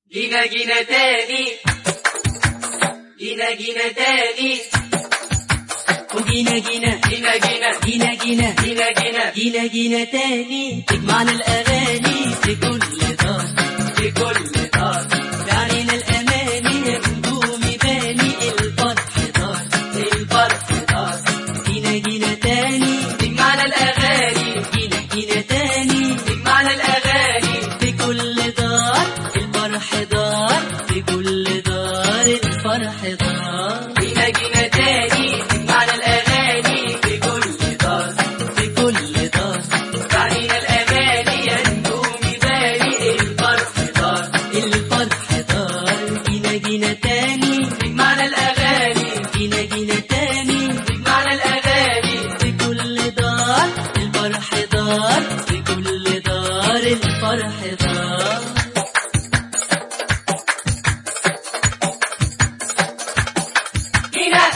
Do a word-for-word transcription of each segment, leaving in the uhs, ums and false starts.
جينا جينا تاني جينا جينا تاني وجينا جينا جينا جينا جينا جينا جينا جينا جينا جينا تاني تجمعنا الأغاني في كل دار في كل دار علينا الأماني نجوم باني الفرح دار الفرح دار جينا جينا تاني تجمعنا الأغاني جينا جينا تاني تجمعنا الأغاني في كل دار الفرح دار في كل دار الفرح دار جينا جينا تاني تجمعنا الأغاني في كل دار في كل دار علينا الأماني يا نجوم باني الفرح دار الفرح دار جينا جينا تاني تجمعنا الأغاني جينا جينا تاني تجمعنا الأغاني في كل دار الفرح دار في كل دار الفرح دار جينا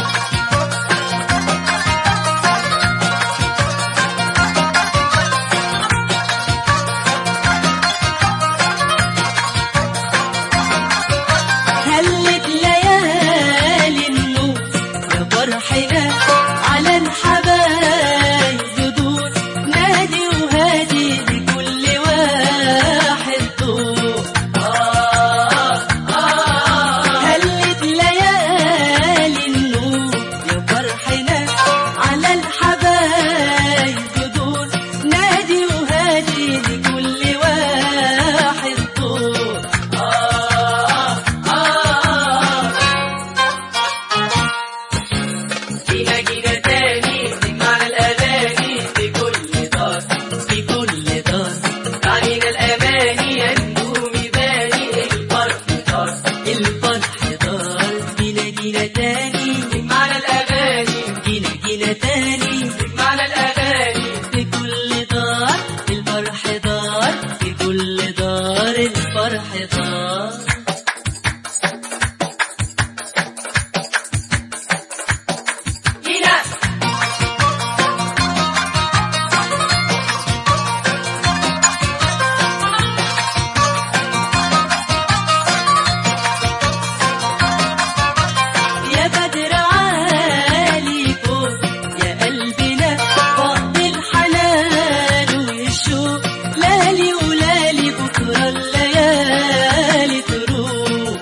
هلت ليالي النور يا فرحنا على الحبايب بدور نادي وهادي لكل واحد دور هلت ليالي النور يا فرحنا على الحبايب بدور نادي وهادي لكل واحد دور جينا جينا تاني تجمعنا الأغاني في كل دار في كل دار علينا الأماني يا نجوم باني الفرح دار الفرح دار جينا جينا تاني تجمعنا الأغاني جينا جينا تاني تجمعنا الأغاني في كل دار الفرح دار في كل دار الفرح دار جينا يا بدر عالي فوق يا قلبنا فوق الحنان والشوق لالي ولالي بكرة الليالي تروح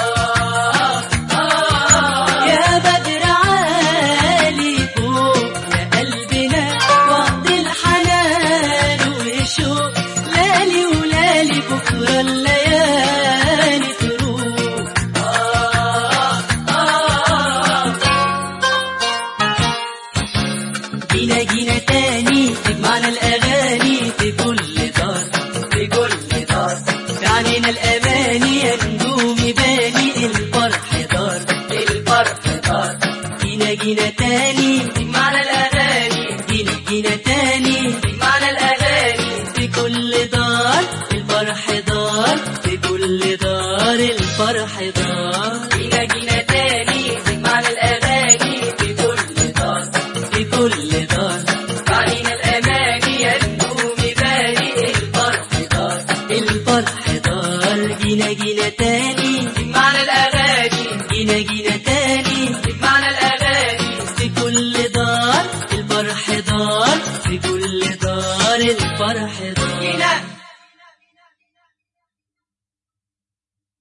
يا بدر عالي فوق يا قلبنا فوق الحنان والشوق لالي ولالي بكرة الليالي تروح جينا جينا تاني تجمعنا الأغاني في كل دار في كل دار علينا الأماني يا نجوم باني الفرح دار الفرح دار جينا جينا تاني تجمعنا الأغاني جينا جينا تاني تجمعنا الأغاني في كل دار الفرح دار في كل دار الفرح دار جينا جينا تاني تجمعنا الأغاني في كل دار في كل دار علينا الأماني يا نجوم باني الفرح دار الفرح دار جينا جينا تاني تجمعنا الأغاني جينا جينا تاني تجمعنا الأغاني في كل دار الفرح دار في كل دار الفرح دار